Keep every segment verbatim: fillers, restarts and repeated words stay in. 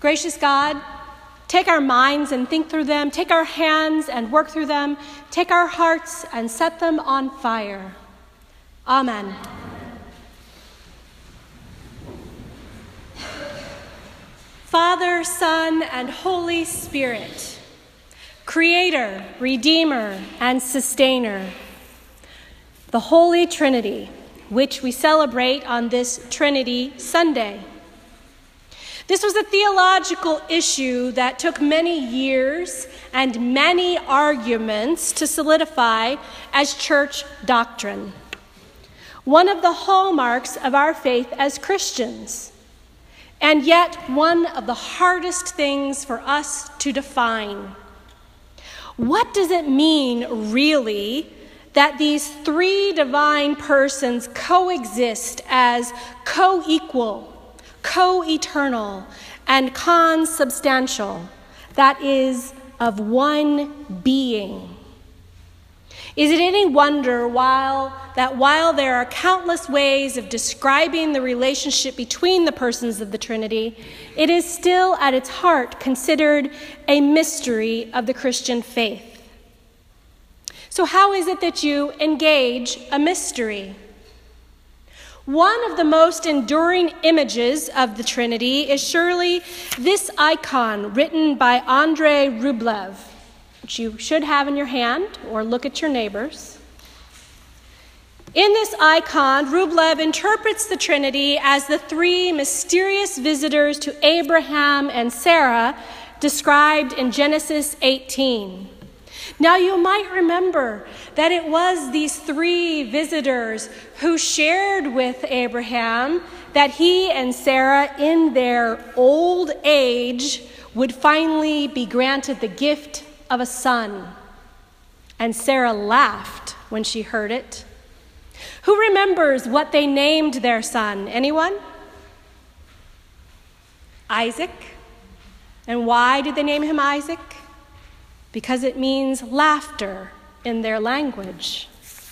Gracious God, take our minds and think through them. Take our hands and work through them. Take our hearts and set them on fire. Amen. Father, Son, and Holy Spirit, Creator, Redeemer, and Sustainer, the Holy Trinity, which we celebrate on this Trinity Sunday. This was a theological issue that took many years and many arguments to solidify as church doctrine. One of the hallmarks of our faith as Christians, and yet one of the hardest things for us to define. What does it mean, really, that these three divine persons coexist as co-equal, co-eternal, and consubstantial, that is, of one being? Is it any wonder while that while there are countless ways of describing the relationship between the persons of the Trinity, it is still at its heart considered a mystery of the Christian faith? So how is it that you engage a mystery? One of the most enduring images of the Trinity is surely this icon written by Andrei Rublev, which you should have in your hand or look at your neighbors. In this icon, Rublev interprets the Trinity as the three mysterious visitors to Abraham and Sarah described in Genesis eighteen. Now, you might remember that it was these three visitors who shared with Abraham that he and Sarah, in their old age, would finally be granted the gift of a son. And Sarah laughed when she heard it. Who remembers what they named their son? Anyone? Isaac. And why did they name him Isaac? Because it means laughter in their language.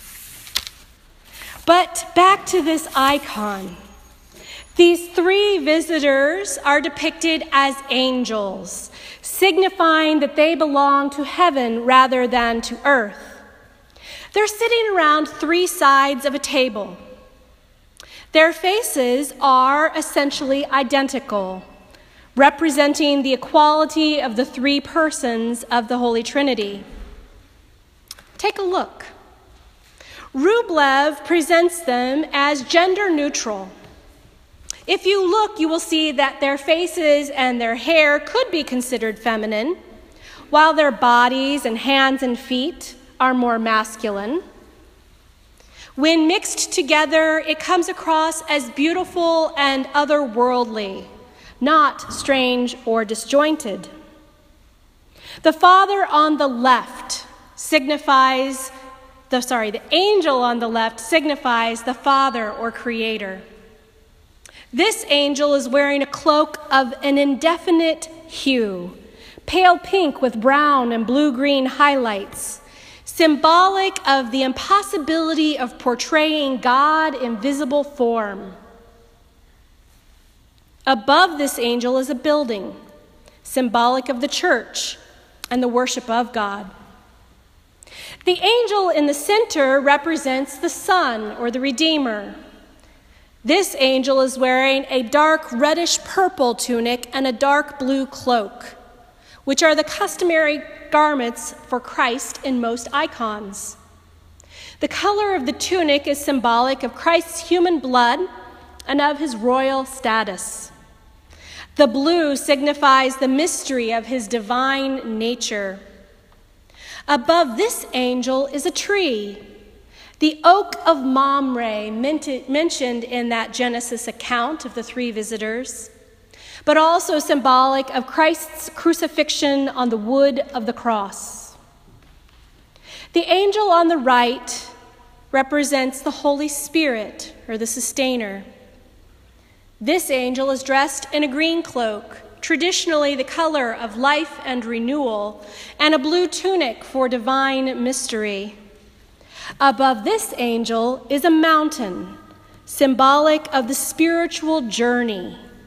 But back to this icon. These three visitors are depicted as angels, signifying that they belong to heaven rather than to earth. They're sitting around three sides of a table. Their faces are essentially identical, representing the equality of the three persons of the Holy Trinity. Take a look. Rublev presents them as gender neutral. If you look, you will see that their faces and their hair could be considered feminine, while their bodies and hands and feet are more masculine. When mixed together, it comes across as beautiful and otherworldly, not strange or disjointed. The Father on the left signifies, the sorry, the angel on the left signifies the Father or Creator. This angel is wearing a cloak of an indefinite hue, pale pink with brown and blue-green highlights, symbolic of the impossibility of portraying God in visible form. Above this angel is a building, symbolic of the church and the worship of God. The angel in the center represents the Son, or the Redeemer. This angel is wearing a dark reddish-purple tunic and a dark blue cloak, which are the customary garments for Christ in most icons. The color of the tunic is symbolic of Christ's human blood and of his royal status. The blue signifies the mystery of his divine nature. Above this angel is a tree, the oak of Mamre, mentioned in that Genesis account of the three visitors, but also symbolic of Christ's crucifixion on the wood of the cross. The angel on the right represents the Holy Spirit, or the Sustainer. This angel is dressed in a green cloak, traditionally the color of life and renewal, and a blue tunic for divine mystery. Above this angel is a mountain, symbolic of the spiritual journey,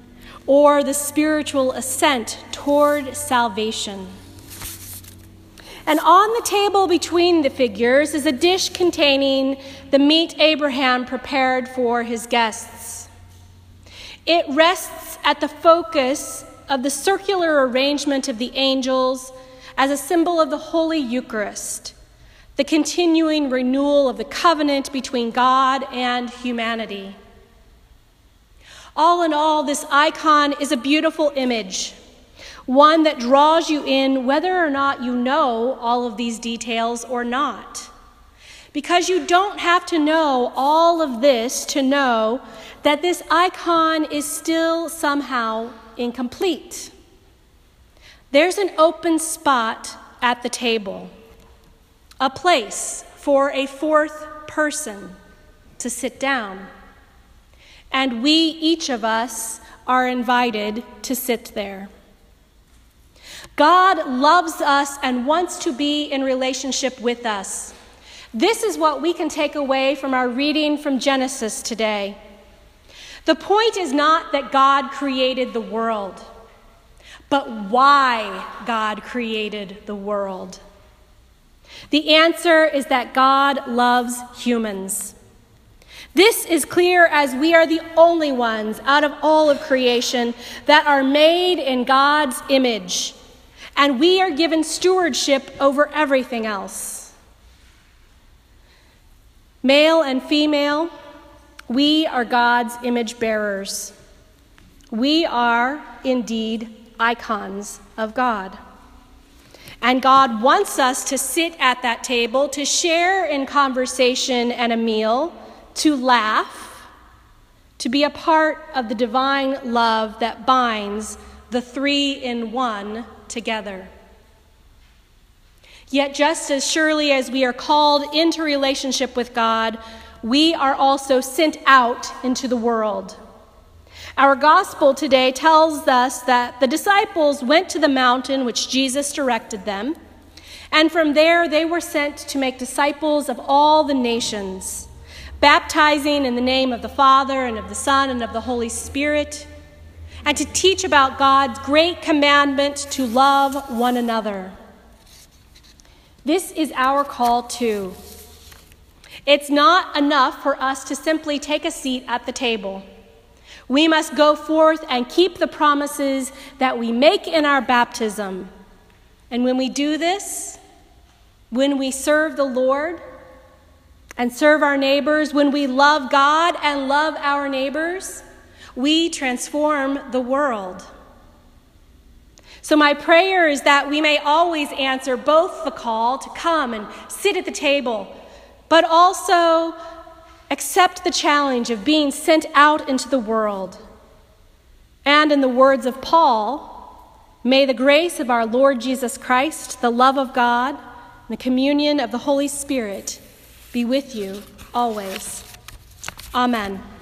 or the spiritual ascent toward salvation. And on the table between the figures is a dish containing the meat Abraham prepared for his guests. It rests at the focus of the circular arrangement of the angels as a symbol of the Holy Eucharist, the continuing renewal of the covenant between God and humanity. All in all, this icon is a beautiful image, one that draws you in whether or not you know all of these details or not. Because you don't have to know all of this to know that this icon is still somehow incomplete. There's an open spot at the table, a place for a fourth person to sit down. And we, each of us, are invited to sit there. God loves us and wants to be in relationship with us. This is what we can take away from our reading from Genesis today. The point is not that God created the world, but why God created the world. The answer is that God loves humans. This is clear as we are the only ones out of all of creation that are made in God's image, and we are given stewardship over everything else. Male and female, we are God's image bearers. We are indeed icons of God. And God wants us to sit at that table, to share in conversation and a meal, to laugh, to be a part of the divine love that binds the three in one together. Yet just as surely as we are called into relationship with God, we are also sent out into the world. Our gospel today tells us that the disciples went to the mountain which Jesus directed them, and from there they were sent to make disciples of all the nations, baptizing in the name of the Father and of the Son and of the Holy Spirit, and to teach about God's great commandment to love one another. This is our call too. It's not enough for us to simply take a seat at the table. We must go forth and keep the promises that we make in our baptism. And when we do this, when we serve the Lord and serve our neighbors, when we love God and love our neighbors, we transform the world. So my prayer is that we may always answer both the call to come and sit at the table, but also accept the challenge of being sent out into the world. And in the words of Paul, may the grace of our Lord Jesus Christ, the love of God, and the communion of the Holy Spirit be with you always. Amen.